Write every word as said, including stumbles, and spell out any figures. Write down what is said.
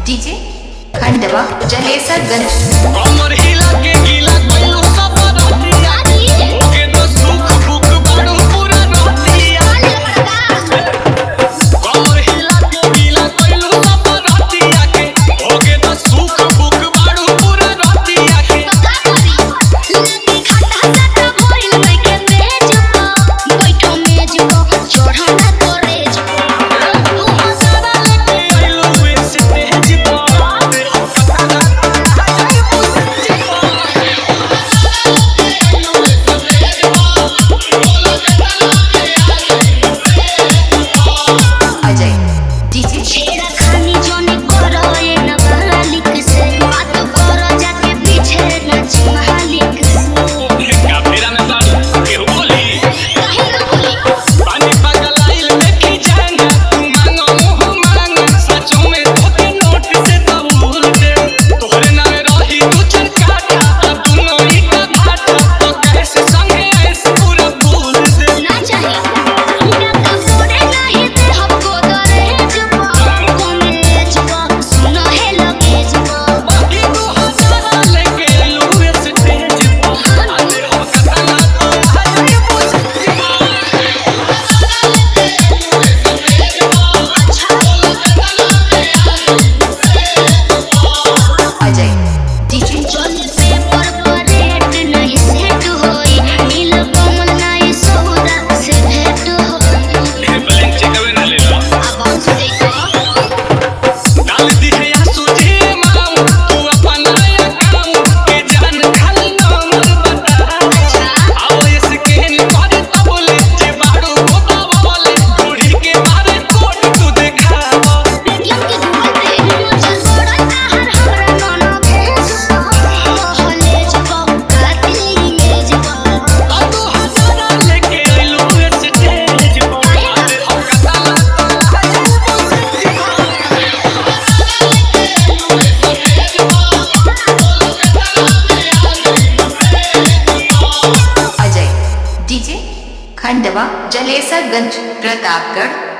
DJ Khandwa Jalesarganj. कमर हिला के गीला कोइलो सब रतिया ओके तो सुख बुक बाड़ू पूरा रतिया। कमर हिला के गीला कोइलो सब रतिया के ओके तो सुख बुक बाड़ू पूरा रतिया के। लगी खाता खाता भइल बैठे मेज पर बैठो मेज पर चढ़ा ना करेज तू हंसना लेके आइलो इस स्टेज पर। अजय डीजे छेड़ा खानी जोने करो ये न मालिक से बात करो जाके पीछे नाच मालिक से। का मेरा में बात के बोली काहे न बोली पानी पागल आइल देखी जाना तू मांगो मुंह मांग सचो में तोके नोट से तबूल दे तोहरे नाम रही तू चरकाटा अब दोनों ही का घाटा तो कैसे संगे ऐसे पूरा भूल दे। ना चाहिए ना तो सोने नहीं दे हमको दहेज पर कॉलेज पर सुनो है लगेज पर बाकी तू हंसना लेके आइलो इस स्टेज पर। आज हो सतना तो आज पूछती अजय डीजे चल पेपर पर रेट नहीं सेट होई नील कमल नहीं सौदा से भेंट होई ब्लैंक चेक अवे ना ले लो अब हम देखो डाल दी है या सूझे माम तू अपन नया काम के जान खाली नाम बता। आओ इसके निपारे तो बोले जे बाड़ू होता बोले घोड़ी के मारे कोट तू दिखावा। देखियो के घूमते चल बड़ा हर हर नाना भेज कॉलेज पर खाती इमेज पर आ तू हंसना लेके आइलो इस स्टेज पर। आज हम कताला तो आज पूछती अजय डीजे खंडवा जलेसरगंज प्रतापगढ़।